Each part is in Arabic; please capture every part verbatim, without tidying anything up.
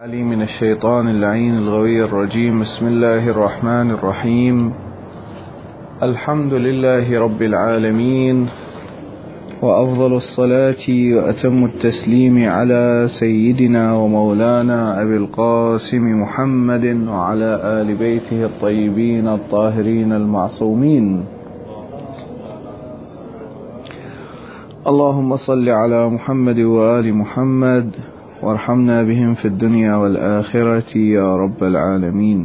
علي من الشيطان اللعين الغوي الرجيم. بسم الله الرحمن الرحيم. الحمد لله رب العالمين، وأفضل الصلاة وأتم التسليم على سيدنا ومولانا أبي القاسم محمد وعلى آل بيته الطيبين الطاهرين المعصومين. اللهم صل على محمد وآل محمد وارحمنا بهم في الدنيا والآخرة يا رب العالمين.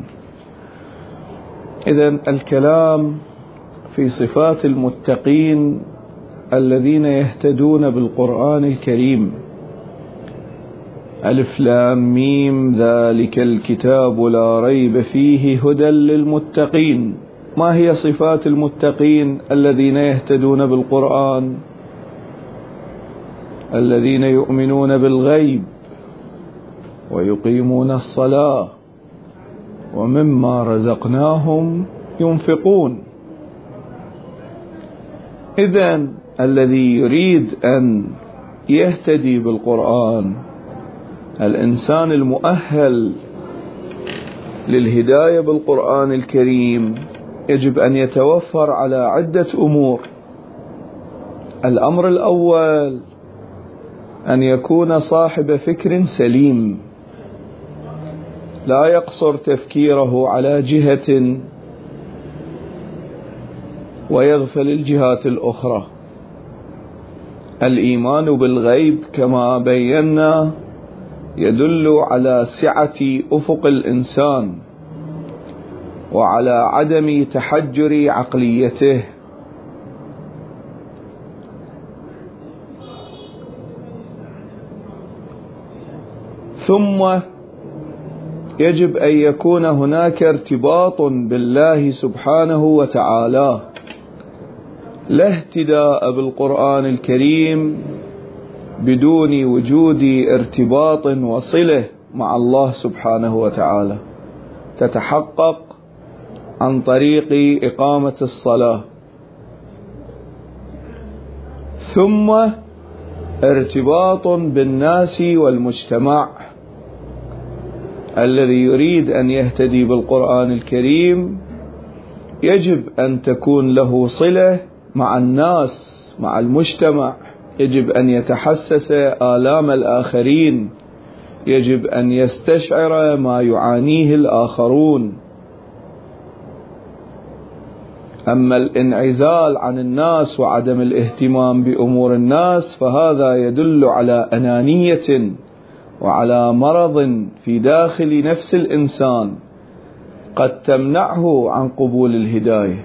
إذن الكلام في صفات المتقين الذين يهتدون بالقرآن الكريم. ألف لام ميم ذلك الكتاب لا ريب فيه هدى للمتقين. ما هي صفات المتقين الذين يهتدون بالقرآن؟ الذين يؤمنون بالغيب ويقيمون الصلاة ومما رزقناهم ينفقون. إذن الذي يريد أن يهتدي بالقرآن، الإنسان المؤهل للهداية بالقرآن الكريم، يجب أن يتوفر على عدة أمور. الأمر الأول أن يكون صاحب فكر سليم، لا يقصر تفكيره على جهة ويغفل الجهات الأخرى. الإيمان بالغيب كما بينا يدل على سعة أفق الإنسان وعلى عدم تحجر عقليته. ثم يجب أن يكون هناك ارتباط بالله سبحانه وتعالى. لا اهتداء بالقرآن الكريم بدون وجود ارتباط وصلة مع الله سبحانه وتعالى، تتحقق عن طريق إقامة الصلاة. ثم ارتباط بالناس والمجتمع. الذي يريد أن يهتدي بالقرآن الكريم يجب أن تكون له صلة مع الناس، مع المجتمع. يجب أن يتحسس آلام الآخرين، يجب أن يستشعر ما يعانيه الآخرون. أما الانعزال عن الناس وعدم الاهتمام بأمور الناس فهذا يدل على أنانية وعلى مرض في داخل نفس الإنسان قد تمنعه عن قبول الهداية.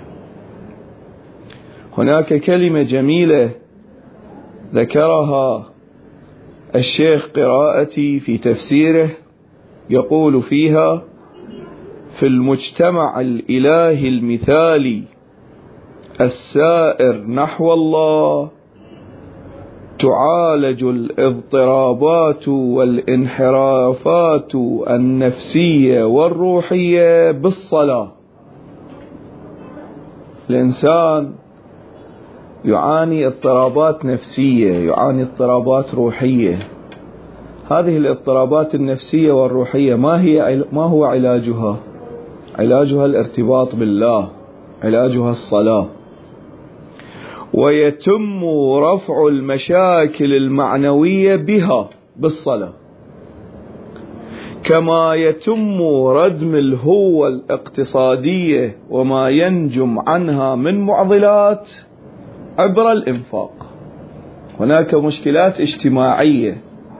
هناك كلمة جميلة ذكرها الشيخ قراءتي في تفسيره، يقول فيها: في المجتمع الإلهي المثالي السائر نحو الله تعالج الاضطرابات والانحرافات النفسية والروحية بالصلاة. الإنسان يعاني اضطرابات نفسية، يعاني اضطرابات روحية. هذه الاضطرابات النفسية والروحية ما هي ما هو علاجها؟ علاجها الارتباط بالله، علاجها الصلاة. ويتم رفع المشاكل المعنوية بها بالصلاة، كما يتم ردم الهوة الاقتصادية وما ينجم عنها من معضلات عبر الإنفاق. هناك مشكلات اجتماعية،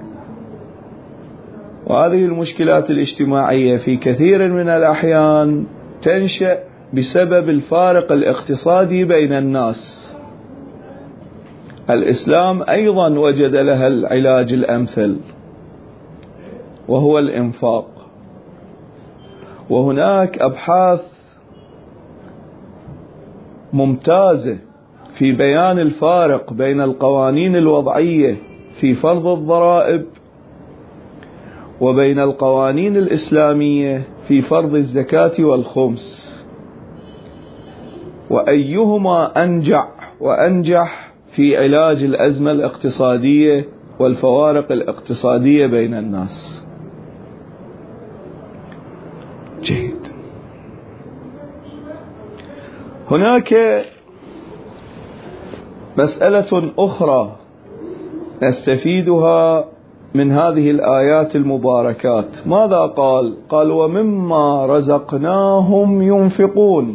وهذه المشكلات الاجتماعية في كثير من الأحيان تنشأ بسبب الفارق الاقتصادي بين الناس. الإسلام أيضا وجد لها العلاج الأمثل وهو الإنفاق. وهناك أبحاث ممتازة في بيان الفارق بين القوانين الوضعية في فرض الضرائب وبين القوانين الإسلامية في فرض الزكاة والخمس، وأيهما أنجع وأنجح في علاج الأزمة الاقتصادية والفوارق الاقتصادية بين الناس. جيد. هناك مسألة أخرى نستفيدها من هذه الآيات المباركات. ماذا قال؟ قال ومما رزقناهم ينفقون.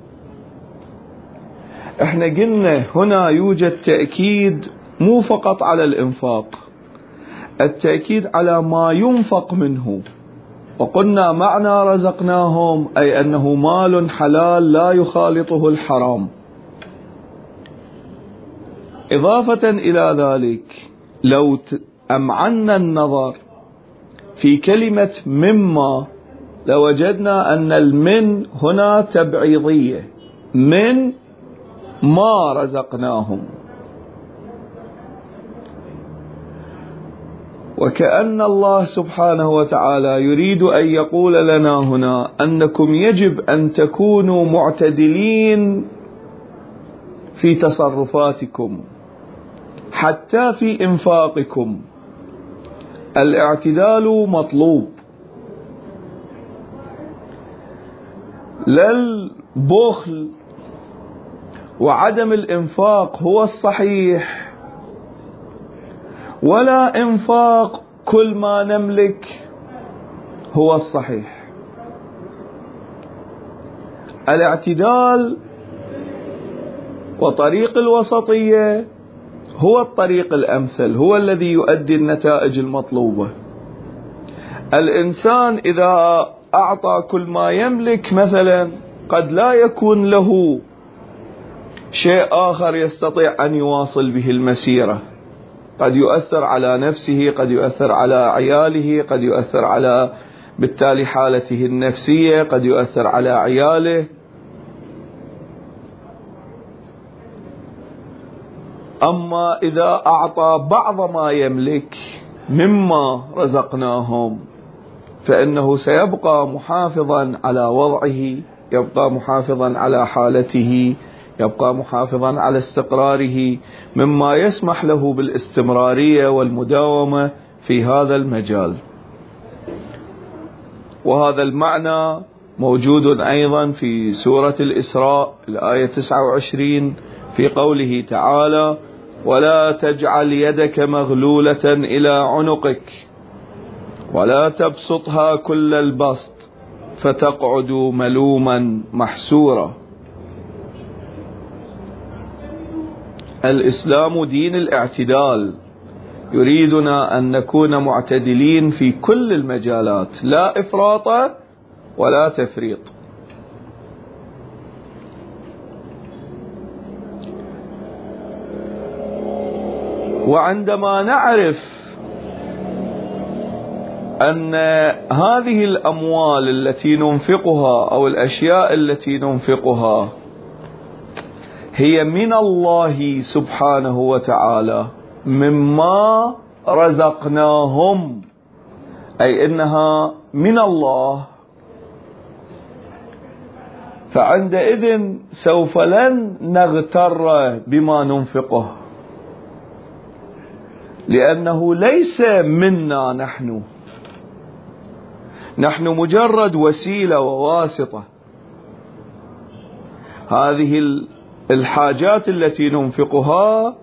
احنا قلنا هنا يوجد تأكيد مو فقط على الإنفاق، التأكيد على ما ينفق منه. وقلنا معنى رزقناهم أي أنه مال حلال لا يخالطه الحرام. إضافة إلى ذلك لو أمعنا النظر في كلمة مما لوجدنا أن المن هنا تبعيضية، من ما رزقناهم، وكأن الله سبحانه وتعالى يريد أن يقول لنا هنا أنكم يجب أن تكونوا معتدلين في تصرفاتكم حتى في إنفاقكم. الاعتدال مطلوب، لا البخل وعدم الإنفاق هو الصحيح، ولا إنفاق كل ما نملك هو الصحيح. الاعتدال وطريق الوسطية هو الطريق الأمثل، هو الذي يؤدي النتائج المطلوبة. الإنسان إذا أعطى كل ما يملك مثلا قد لا يكون له شيء آخر يستطيع أن يواصل به المسيرة، قد يؤثر على نفسه، قد يؤثر على عياله، قد يؤثر على بالتالي حالته النفسية، قد يؤثر على عياله. أما إذا أعطى بعض ما يملك مما رزقناهم فإنه سيبقى محافظا على وضعه، يبقى محافظا على حالته، يبقى محافظا على استقراره، مما يسمح له بالاستمرارية والمداومة في هذا المجال. وهذا المعنى موجود أيضا في سورة الإسراء الآية تسعة وعشرين في قوله تعالى ولا تجعل يدك مغلولة إلى عنقك ولا تبسطها كل البسط فتقعد ملوما محسورا. الإسلام دين الاعتدال، يريدنا أن نكون معتدلين في كل المجالات، لا إفراط ولا تفريط. وعندما نعرف أن هذه الأموال التي ننفقها أو الأشياء التي ننفقها هي من الله سبحانه وتعالى مما رزقناهم، أي إنها من الله، فعندئذ سوف لن نغتر بما ننفقه، لأنه ليس منا نحن، نحن مجرد وسيلة وواسطة. هذه الحاجات التي ننفقها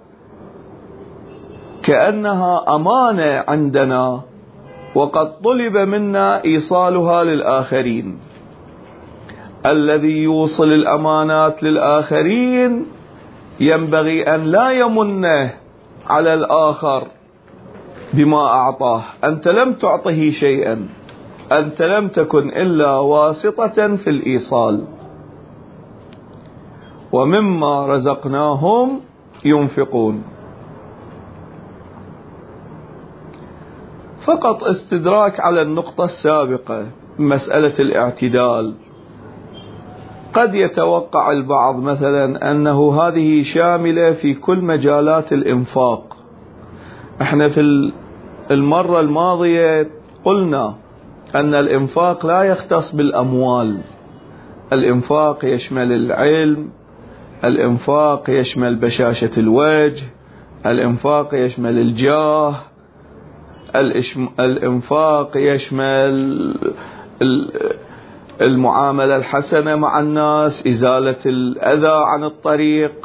كأنها أمانة عندنا، وقد طلب منا إيصالها للآخرين. الذي يوصل الأمانات للآخرين ينبغي أن لا يمن على الآخر بما أعطاه. أنت لم تعطه شيئا، أنت لم تكن إلا واسطة في الإيصال. ومما رزقناهم ينفقون. فقط استدراك على النقطة السابقة، مسألة الاعتدال. قد يتوقع البعض مثلا أنه هذه شاملة في كل مجالات الإنفاق. احنا في المرة الماضية قلنا أن الإنفاق لا يختص بالأموال، الإنفاق يشمل العلم، الإنفاق يشمل بشاشة الوجه، الإنفاق يشمل الجاه، الإنفاق يشمل المعاملة الحسنة مع الناس، إزالة الأذى عن الطريق.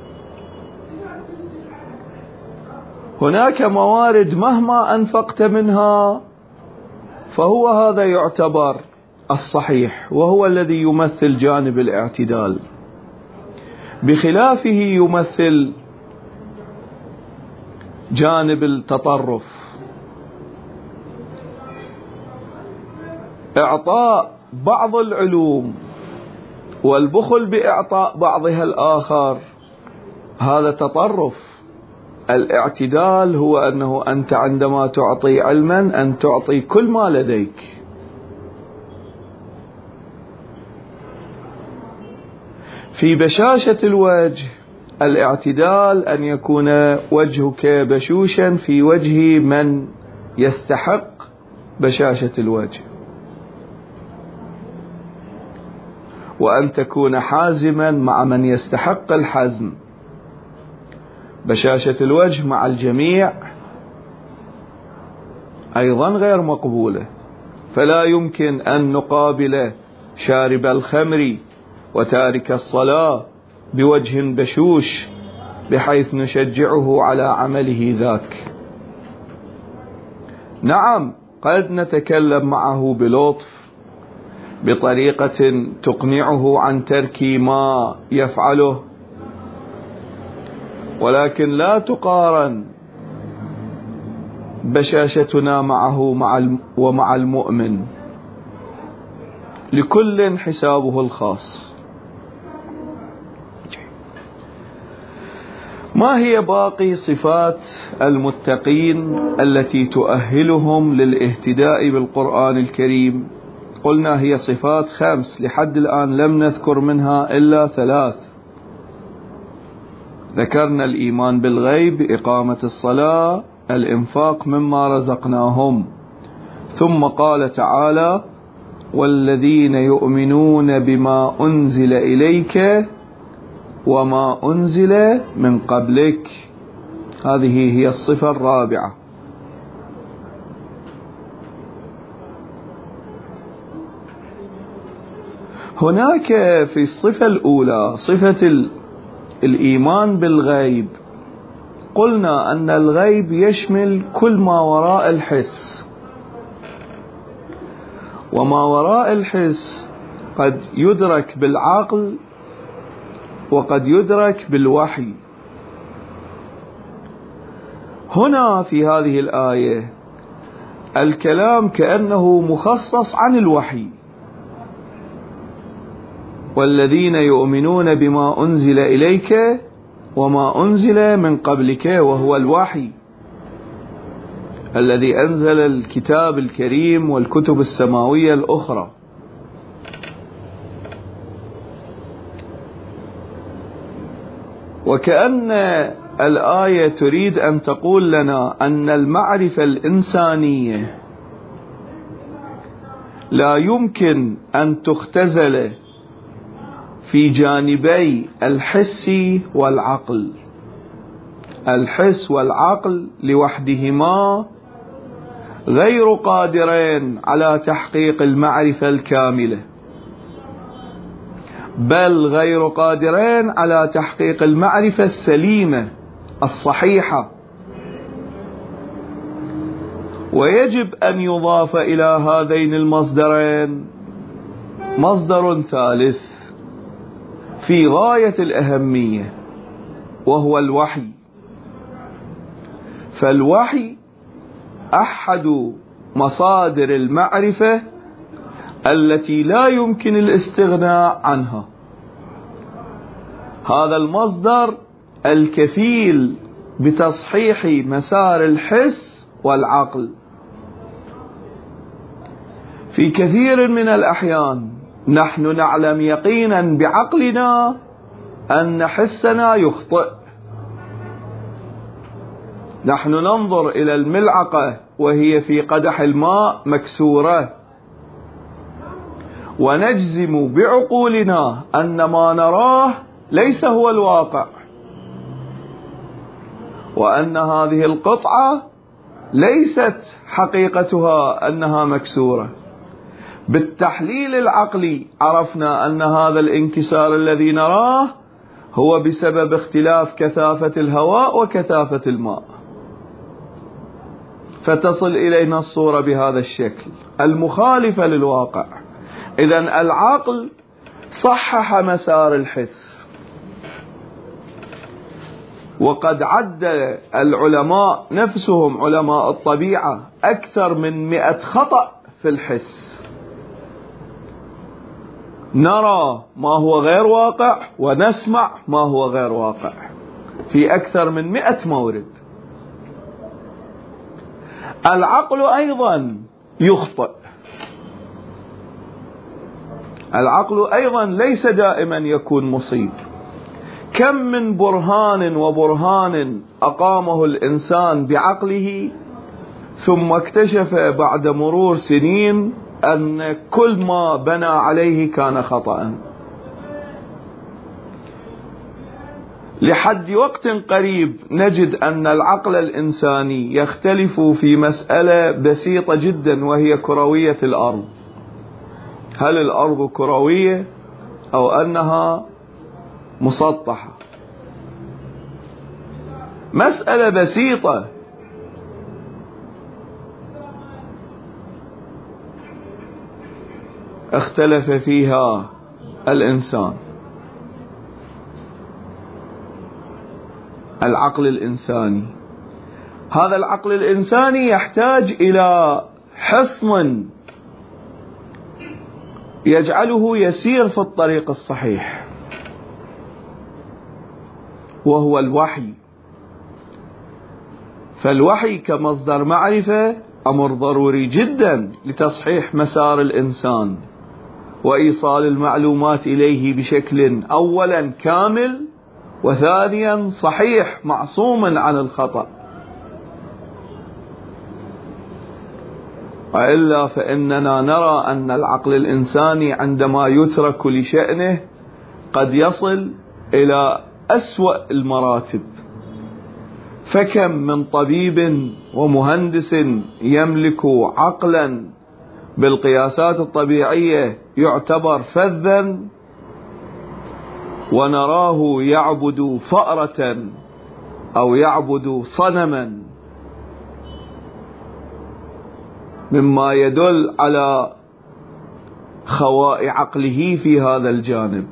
هناك موارد مهما أنفقت منها فهو هذا يعتبر الصحيح، وهو الذي يمثل جانب الاعتدال، بخلافه يمثل جانب التطرف. إعطاء بعض العلوم والبخل بإعطاء بعضها الآخر هذا تطرف. الاعتدال هو أنه أنت عندما تعطي علما أن تعطي كل ما لديك. في بشاشة الوجه الاعتدال أن يكون وجهك بشوشا في وجه من يستحق بشاشة الوجه، وأن تكون حازما مع من يستحق الحزم. بشاشة الوجه مع الجميع أيضا غير مقبولة، فلا يمكن أن نقابل شارب الخمر وتارك الصلاة بوجه بشوش بحيث نشجعه على عمله ذاك. نعم قد نتكلم معه بلطف بطريقة تقنعه عن ترك ما يفعله، ولكن لا تقارن بشاشتنا معه مع ومع المؤمن، لكل حسابه الخاص. ما هي باقي صفات المتقين التي تؤهلهم للاهتداء بالقرآن الكريم؟ قلنا هي صفات خمس، لحد الآن لم نذكر منها إلا ثلاث. ذكرنا الإيمان بالغيب، إقامة الصلاة، الإنفاق مما رزقناهم. ثم قال تعالى: والذين يؤمنون بما أنزل إليك وما أنزل من قبلك. هذه هي الصفة الرابعة. هناك في الصفة الأولى صفة الإيمان بالغيب، قلنا أن الغيب يشمل كل ما وراء الحس، وما وراء الحس قد يدرك بالعقل وقد يدرك بالوحي. هنا في هذه الآية الكلام كأنه مخصص عن الوحي. والذين يؤمنون بما أنزل إليك وما أنزل من قبلك، وهو الوحي الذي أنزل الكتاب الكريم والكتب السماوية الأخرى. وكأن الآية تريد أن تقول لنا أن المعرفة الإنسانية لا يمكن أن تختزل في جانبي الحس والعقل. الحس والعقل لوحدهما غير قادرين على تحقيق المعرفة الكاملة، بل غير قادرين على تحقيق المعرفة السليمة الصحيحة. ويجب أن يضاف إلى هذين المصدرين مصدر ثالث في غاية الأهمية، وهو الوحي. فالوحي أحد مصادر المعرفة التي لا يمكن الاستغناء عنها. هذا المصدر الكفيل بتصحيح مسار الحس والعقل. في كثير من الأحيان نحن نعلم يقينا بعقلنا أن حسنا يخطئ. نحن ننظر إلى الملعقة وهي في قدح الماء مكسورة، ونجزم بعقولنا أن ما نراه ليس هو الواقع، وأن هذه القطعة ليست حقيقتها أنها مكسورة. بالتحليل العقلي عرفنا أن هذا الانكسار الذي نراه هو بسبب اختلاف كثافة الهواء وكثافة الماء، فتصل إلينا الصورة بهذا الشكل المخالفة للواقع. إذن العقل صحح مسار الحس، وقد عد العلماء نفسهم علماء الطبيعة أكثر من مئة خطأ في الحس. نرى ما هو غير واقع ونسمع ما هو غير واقع في أكثر من مئة مورد. العقل أيضا يخطئ، العقل أيضا ليس دائما يكون مصيب. كم من برهان وبرهان أقامه الإنسان بعقله ثم اكتشف بعد مرور سنين أن كل ما بنى عليه كان خطأ. لحد وقت قريب نجد أن العقل الإنساني يختلف في مسألة بسيطة جدا، وهي كروية الأرض. هل الأرض كروية أو أنها مسطحة؟ مسألة بسيطة. اختلف فيها الإنسان. العقل الإنساني، هذا العقل الإنساني يحتاج إلى حصن يجعله يسير في الطريق الصحيح، وهو الوحي. فالوحي كمصدر معرفة أمر ضروري جدا لتصحيح مسار الإنسان وإيصال المعلومات إليه بشكل أولا كامل، وثانيا صحيح معصوما عن الخطأ. وإلا فإننا نرى أن العقل الإنساني عندما يترك لشأنه قد يصل إلى أسوأ المراتب. فكم من طبيب ومهندس يملك عقلا بالقياسات الطبيعية يعتبر فذا، ونراه يعبد فأرة أو يعبد صنما، مما يدل على خواء عقله في هذا الجانب.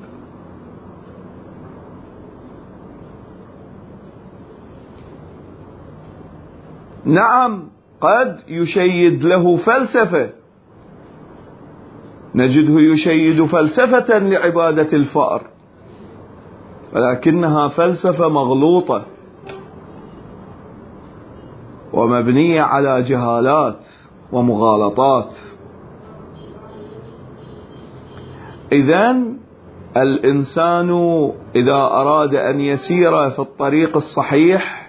نعم، قد يشيد له فلسفة، نجده يشيد فلسفة لعبادة الفأر، ولكنها فلسفة مغلوطة ومبنية على جهالات ومغالطات. إذن الإنسان إذا أراد أن يسير في الطريق الصحيح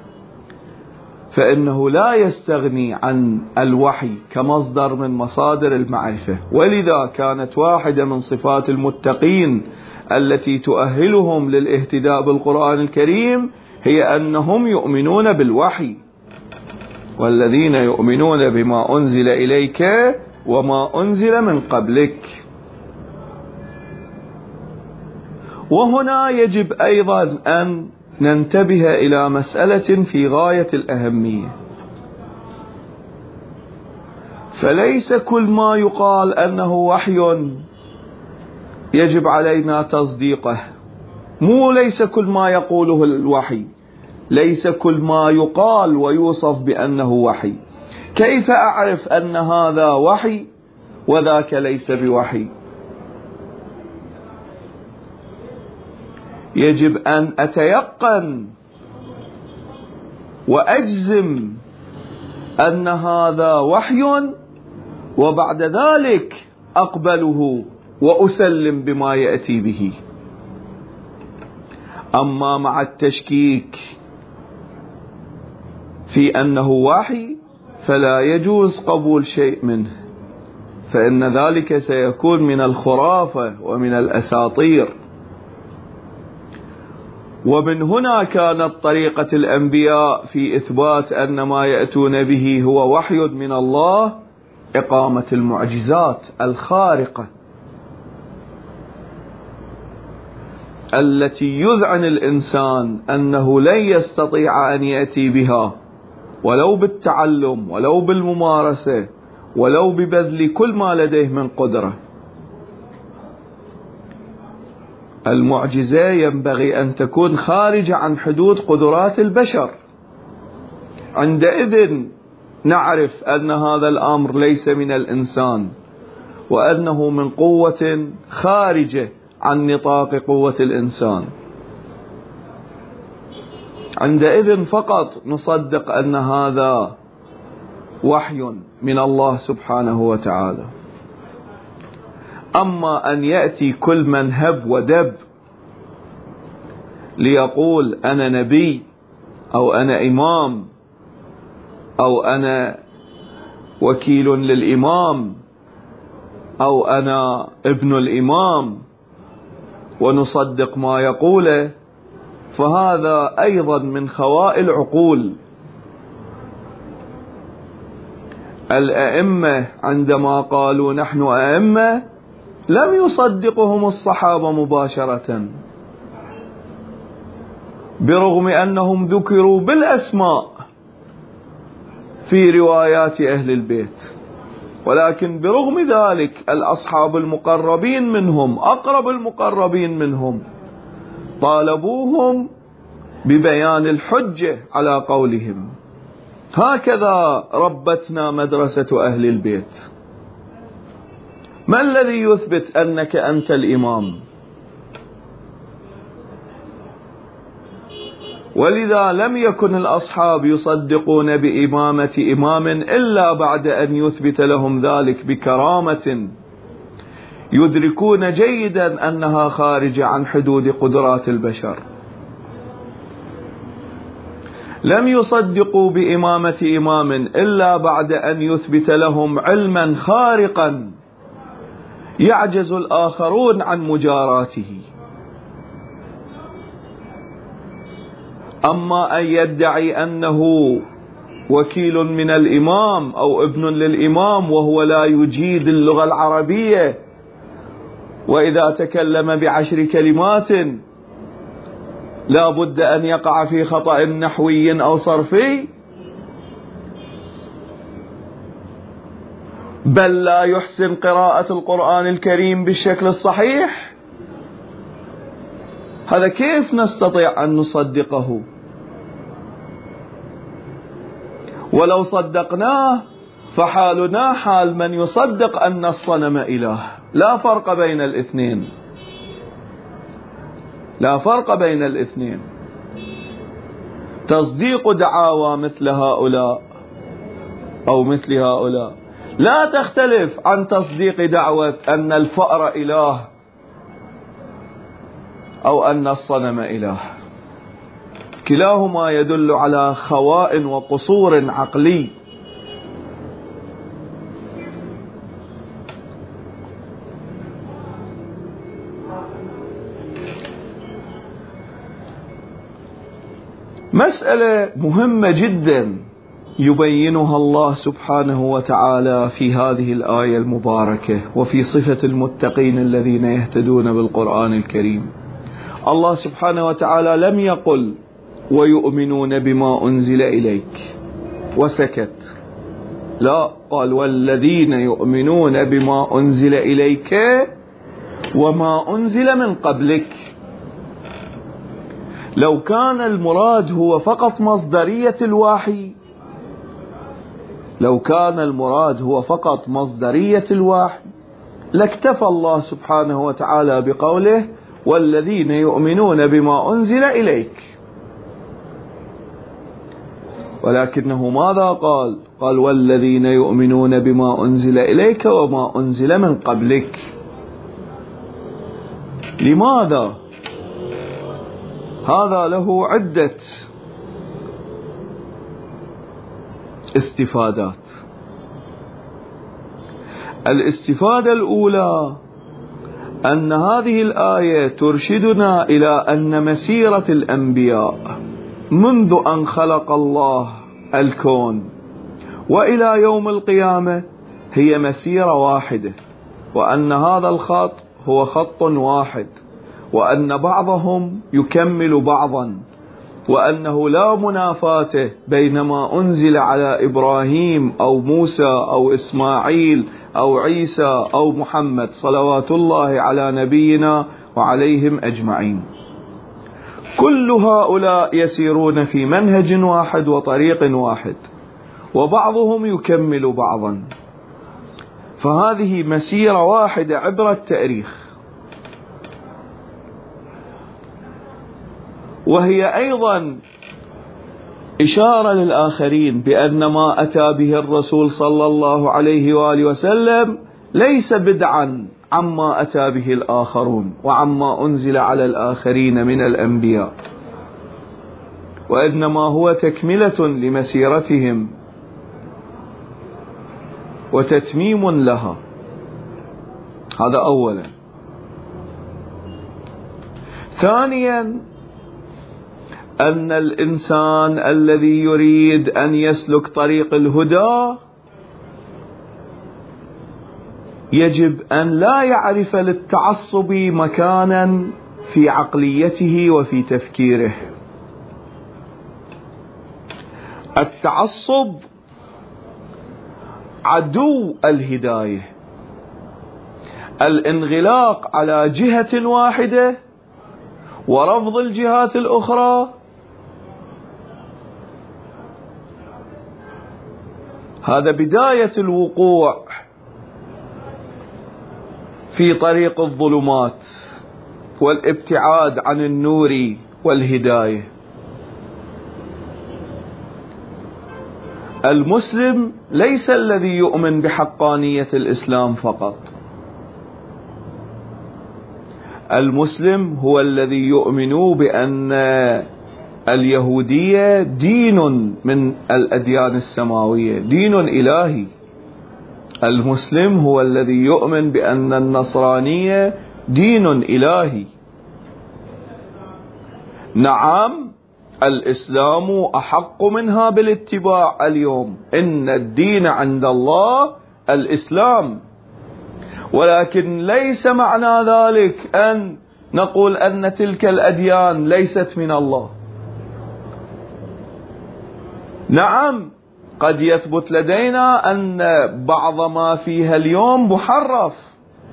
فإنه لا يستغني عن الوحي كمصدر من مصادر المعرفة. ولذا كانت واحدة من صفات المتقين التي تؤهلهم للاهتداء بالقرآن الكريم هي أنهم يؤمنون بالوحي، والذين يؤمنون بما أنزل إليك وما أنزل من قبلك. وهنا يجب أيضا أن ننتبه إلى مسألة في غاية الأهمية. فليس كل ما يقال أنه وحي يجب علينا تصديقه. مو ليس كل ما يقوله الوحي، ليس كل ما يقال ويوصف بأنه وحي. كيف أعرف أن هذا وحي وذاك ليس بوحي؟ يجب أن أتيقن وأجزم أن هذا وحي، وبعد ذلك أقبله وأسلم بما يأتي به. أما مع التشكيك في أنه وحي فلا يجوز قبول شيء منه، فإن ذلك سيكون من الخرافة ومن الأساطير. ومن هنا كانت طريقة الأنبياء في إثبات أن ما يأتون به هو وحي من الله إقامة المعجزات الخارقة التي يذعن الإنسان أنه لن يستطيع أن يأتي بها ولو بالتعلم ولو بالممارسة ولو ببذل كل ما لديه من قدرة. المعجزة ينبغي أن تكون خارجة عن حدود قدرات البشر. عندئذ نعرف أن هذا الأمر ليس من الإنسان وأنه من قوة خارجة عن نطاق قوة الإنسان. عندئذ فقط نصدق أن هذا وحي من الله سبحانه وتعالى. أما أن يأتي كل من هب ودب ليقول أنا نبي أو أنا إمام أو أنا وكيل للإمام أو أنا ابن الإمام ونصدق ما يقوله، فهذا أيضا من خواء العقول. الأئمة عندما قالوا نحن أئمة لم يصدقهم الصحابة مباشرة، برغم أنهم ذكروا بالأسماء في روايات أهل البيت، ولكن برغم ذلك الأصحاب المقربين منهم أقرب المقربين منهم طالبوهم ببيان الحجة على قولهم. هكذا ربتنا مدرسة أهل البيت. ما الذي يثبت أنك أنت الإمام؟ ولذا لم يكن الأصحاب يصدقون بإمامة إمام إلا بعد أن يثبت لهم ذلك بكرامة يدركون جيدا أنها خارجة عن حدود قدرات البشر. لم يصدقوا بإمامة إمام إلا بعد أن يثبت لهم علما خارقا يعجز الآخرون عن مجاراته. أما أن يدعي أنه وكيل من الإمام أو ابن للإمام وهو لا يجيد اللغة العربية، وإذا تكلم بعشر كلمات لا بد أن يقع في خطأ نحوي أو صرفي، بل لا يحسن قراءة القرآن الكريم بالشكل الصحيح، هذا كيف نستطيع أن نصدقه؟ ولو صدقناه فحالنا حال من يصدق أن الصنم إله. لا فرق بين الاثنين، لا فرق بين الاثنين. تصديق دعاوى مثل هؤلاء أو مثل هؤلاء لا تختلف عن تصديق دعوة أن الفأر إله أو أن الصنم إله. كلاهما يدل على خواء وقصور عقلي. مسألة مهمة جدا يبينها الله سبحانه وتعالى في هذه الآية المباركة وفي صفة المتقين الذين يهتدون بالقرآن الكريم. الله سبحانه وتعالى لم يقل ويؤمنون بما أنزل إليك وسكت، لا، قال والذين يؤمنون بما أنزل إليك وما أنزل من قبلك. لو كان المراد هو فقط مصدرية الوحي، لو كان المراد هو فقط مصدرية الوحي لاكتفى الله سبحانه وتعالى بقوله والذين يؤمنون بما أنزل إليك، ولكنه ماذا قال؟ قال والذين يؤمنون بما أنزل إليك وما أنزل من قبلك. لماذا؟ هذا له عدة استفادات. الاستفادة الأولى أن هذه الآية ترشدنا إلى أن مسيرة الأنبياء منذ أن خلق الله الكون وإلى يوم القيامة هي مسيرة واحدة، وأن هذا الخط هو خط واحد، وأن بعضهم يكمل بعضا، وأنه لا منافاة بين ما أنزل على إبراهيم أو موسى أو إسماعيل أو عيسى أو محمد صلوات الله على نبينا وعليهم أجمعين. كل هؤلاء يسيرون في منهج واحد وطريق واحد، وبعضهم يكمل بعضا. فهذه مسيرة واحدة عبر التاريخ، وهي أيضا إشارة للآخرين بأن ما أتى به الرسول صلى الله عليه وآله وسلم ليس بدعا عما أتى به الآخرون وعما أنزل على الآخرين من الأنبياء، وإنما هو تكملة لمسيرتهم وتتميم لها. هذا أولا. ثانيا، أن الإنسان الذي يريد أن يسلك طريق الهدى يجب أن لا يعرف للتعصب مكانا في عقليته وفي تفكيره. التعصب عدو الهداية. الانغلاق على جهة واحدة ورفض الجهات الأخرى هذا بداية الوقوع في طريق الظلمات والابتعاد عن النور والهداية. المسلم ليس الذي يؤمن بحقانية الإسلام فقط، المسلم هو الذي يؤمن بأن اليهودية دين من الأديان السماوية، دين إلهي. المسلم هو الذي يؤمن بأن النصرانية دين إلهي. نعم، الإسلام أحق منها بالاتباع اليوم، إن الدين عند الله الإسلام، ولكن ليس معنى ذلك أن نقول أن تلك الأديان ليست من الله. نعم، قد يثبت لدينا أن بعض ما فيها اليوم محرف،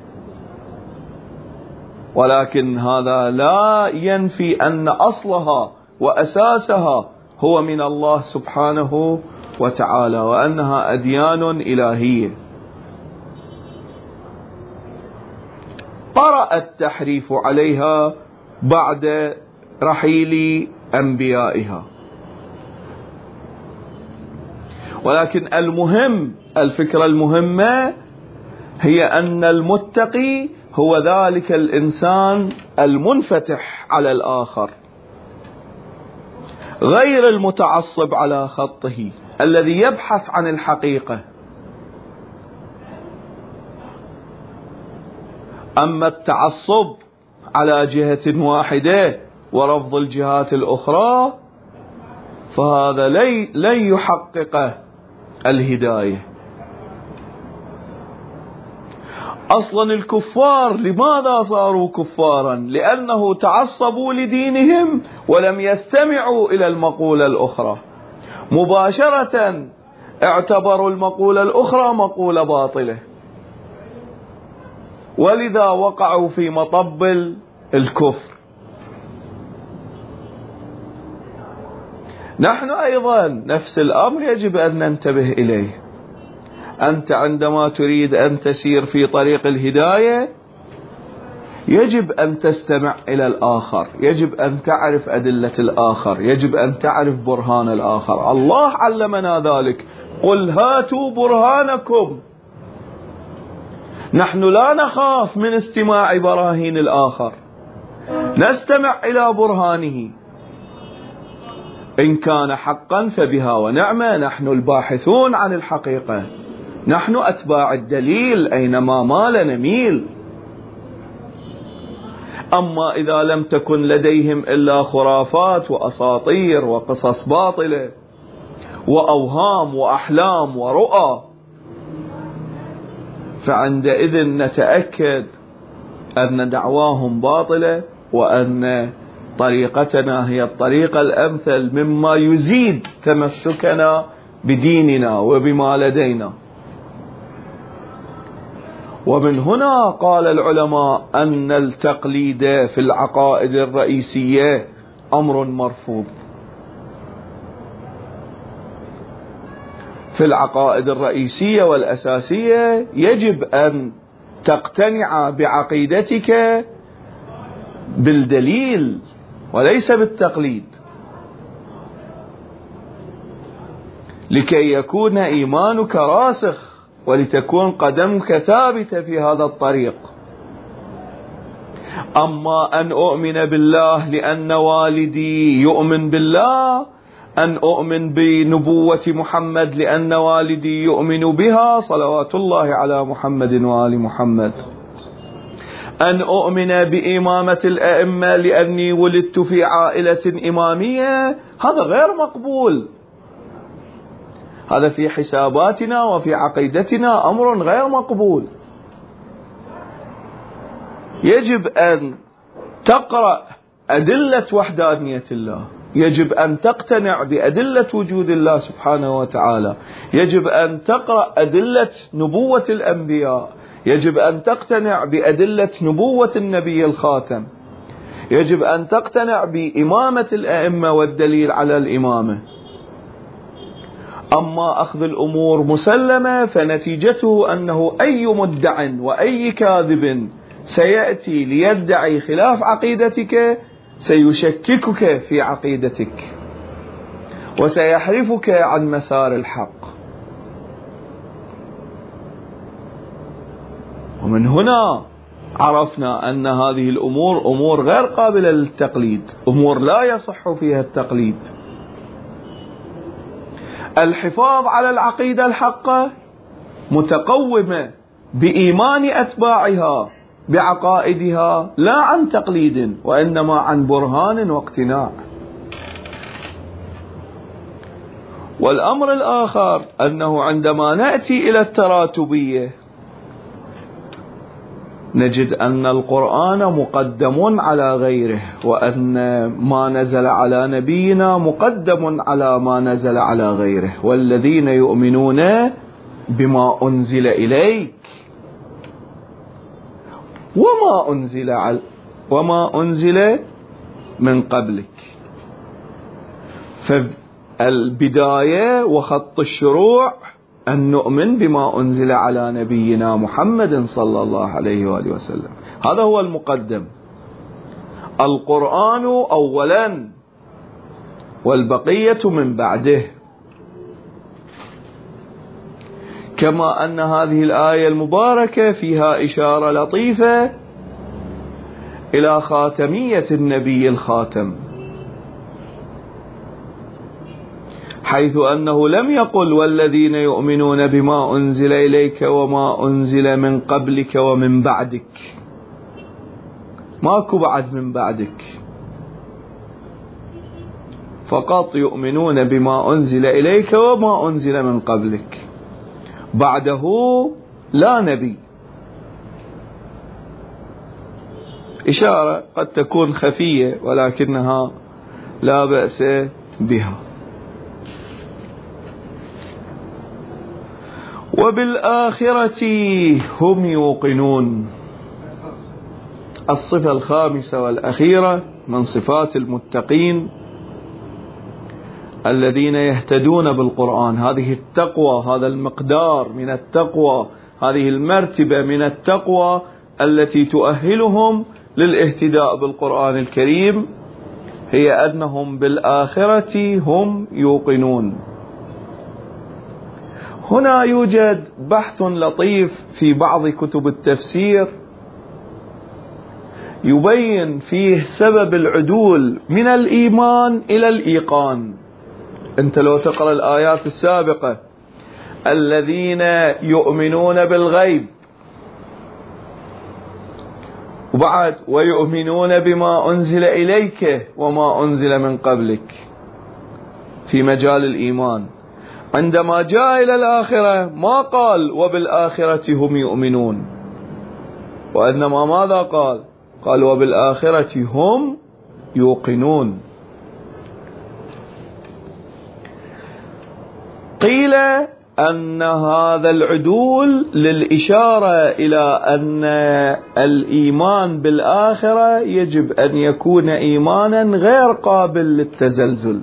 ولكن هذا لا ينفي أن أصلها وأساسها هو من الله سبحانه وتعالى، وأنها أديان إلهية. طرأ التحريف عليها بعد رحيل أنبيائها، ولكن المهم، الفكرة المهمة هي أن المتقي هو ذلك الإنسان المنفتح على الآخر، غير المتعصب على خطه، الذي يبحث عن الحقيقة. أما التعصب على جهة واحدة ورفض الجهات الأخرى فهذا لن يحقق الهداية. أصلا الكفار لماذا صاروا كفارا؟ لأنه تعصبوا لدينهم ولم يستمعوا إلى المقولة الأخرى، مباشرة اعتبروا المقولة الأخرى مقولة باطلة، ولذا وقعوا في مطب الكفر. نحن أيضا نفس الأمر يجب أن ننتبه إليه. أنت عندما تريد أن تسير في طريق الهداية يجب أن تستمع إلى الآخر، يجب أن تعرف أدلة الآخر، يجب أن تعرف برهان الآخر. الله علمنا ذلك، قل هاتوا برهانكم. نحن لا نخاف من استماع براهين الآخر، نستمع إلى برهانه، إن كان حقا فبها ونعمة، نحن الباحثون عن الحقيقة، نحن أتباع الدليل، أينما مال نميل. أما إذا لم تكن لديهم إلا خرافات وأساطير وقصص باطلة وأوهام وأحلام ورؤى، فعندئذ نتأكد أن دعواهم باطلة، وأن طريقتنا هي الطريقة الأمثل مما يزيد تمسكنا بديننا وبما لدينا. ومن هنا قال العلماء أن التقليد في العقائد الرئيسية أمر مرفوض. في العقائد الرئيسية والأساسية يجب أن تقتنع بعقيدتك بالدليل وليس بالتقليد، لكي يكون إيمانك راسخ ولتكون قدمك ثابتة في هذا الطريق. أما أن أؤمن بالله لأن والدي يؤمن بالله، أن أؤمن بنبوة محمد لأن والدي يؤمن بها صلوات الله على محمد وآل محمد، أن أؤمن بإمامة الأئمة لأني ولدت في عائلة إمامية، هذا غير مقبول. هذا في حساباتنا وفي عقيدتنا أمر غير مقبول. يجب أن تقرأ أدلة وحدانية الله، يجب أن تقتنع بأدلة وجود الله سبحانه وتعالى، يجب أن تقرأ أدلة نبوة الأنبياء، يجب أن تقتنع بأدلة نبوة النبي الخاتم، يجب أن تقتنع بإمامة الأئمة والدليل على الإمامة. أما أخذ الأمور مسلمة فنتيجته أنه أي مدع وأي كاذب سيأتي ليدعي خلاف عقيدتك سيشككك في عقيدتك وسيحرفك عن مسار الحق. ومن هنا عرفنا أن هذه الأمور أمور غير قابلة للتقليد، أمور لا يصح فيها التقليد. الحفاظ على العقيدة الحقة متقومة بإيمان أتباعها بعقائدها لا عن تقليد، وإنما عن برهان واقتناع. والأمر الآخر أنه عندما نأتي إلى التراتبية نجد أن القرآن مقدم على غيره، وأن ما نزل على نبينا مقدم على ما نزل على غيره. والذين يؤمنون بما أنزل إليك وما أنزل على وما أنزل من قبلك. فالبداية وخط الشروع أن نؤمن بما أنزل على نبينا محمد صلى الله عليه وآله وسلم، هذا هو المقدم. القرآن أولا والبقية من بعده. كما أن هذه الآية المباركة فيها إشارة لطيفة إلى خاتمية النبي الخاتم، حيث أنه لم يقل والذين يؤمنون بما أنزل إليك وما أنزل من قبلك ومن بعدك، ماكو بعد من بعدك، فقط يؤمنون بما أنزل إليك وما أنزل من قبلك، بعده لا نبي. إشارة قد تكون خفية ولكنها لا بأس بها. وبالآخرة هم يوقنون. الصفة الخامسة والأخيرة من صفات المتقين الذين يهتدون بالقرآن، هذه التقوى، هذا المقدار من التقوى، هذه المرتبة من التقوى التي تؤهلهم للاهتداء بالقرآن الكريم، هي أنهم بالآخرة هم يوقنون. هنا يوجد بحث لطيف في بعض كتب التفسير يبين فيه سبب العدول من الإيمان إلى الإيقان. أنت لو تقرأ الآيات السابقة الذين يؤمنون بالغيب، وبعد ويؤمنون بما أنزل إليك وما أنزل من قبلك في مجال الإيمان، عندما جاء إلى الآخرة ما قال وبالآخرة هم يؤمنون، وإنما ماذا قال؟ قال وبالآخرة هم يوقنون. قيل أن هذا العدول للإشارة إلى أن الإيمان بالآخرة يجب أن يكون إيمانا غير قابل للتزلزل،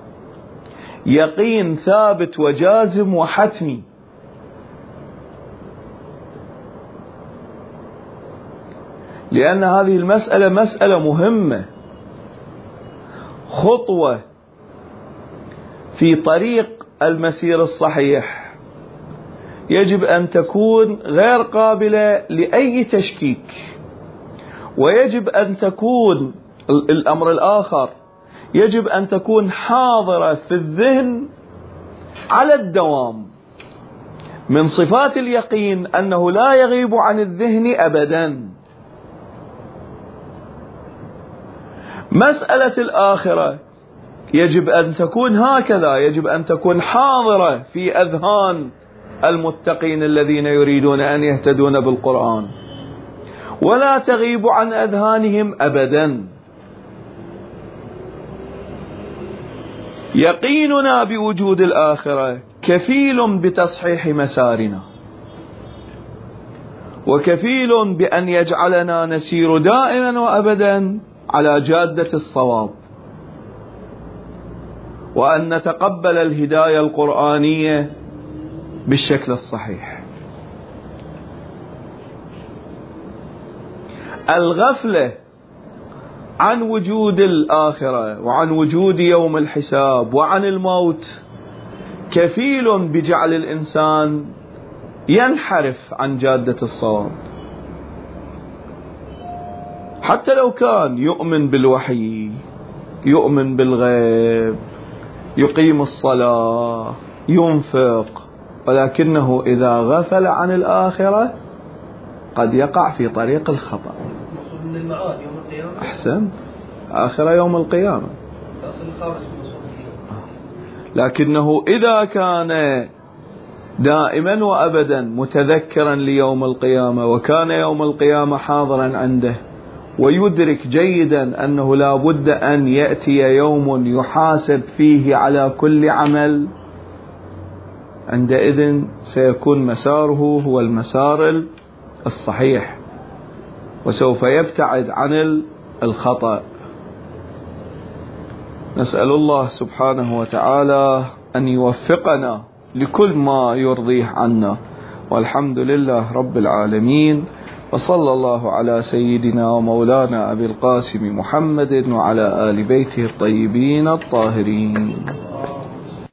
يقين ثابت وجازم وحتمي. لأن هذه المسألة مسألة مهمة، خطوة في طريق المسير الصحيح، يجب أن تكون غير قابلة لأي تشكيك. ويجب أن تكون الأمر الآخر، يجب أن تكون حاضرة في الذهن على الدوام. من صفات اليقين أنه لا يغيب عن الذهن أبدا. مسألة الآخرة يجب أن تكون هكذا، يجب أن تكون حاضرة في أذهان المتقين الذين يريدون أن يهتدون بالقرآن، ولا تغيب عن أذهانهم أبدا. يقيننا بوجود الآخرة كفيل بتصحيح مسارنا، وكفيل بأن يجعلنا نسير دائما وأبدا على جادة الصواب، وأن نتقبل الهداية القرآنية بالشكل الصحيح. الغفلة عن وجود الآخرة وعن وجود يوم الحساب وعن الموت كفيل بجعل الإنسان ينحرف عن جادة الصواب، حتى لو كان يؤمن بالوحي، يؤمن بالغيب، يقيم الصلاة، ينفق، ولكنه إذا غفل عن الآخرة قد يقع في طريق الخطأ. من المعاد يوم القيامة. أحسنت، آخرة يوم القيامة. لكنه إذا كان دائما وأبدا متذكرا ليوم القيامة، وكان يوم القيامة حاضرا عنده، ويدرك جيدا أنه لا بد أن يأتي يوم يحاسب فيه على كل عمل، عندئذ سيكون مساره هو المسار الصحيح، وسوف يبتعد عن الخطأ. نسأل الله سبحانه وتعالى أن يوفقنا لكل ما يرضيه عنا، والحمد لله رب العالمين. وصلى الله على سيدنا ومولانا أبي القاسم محمد وعلى آل بيته الطيبين الطاهرين.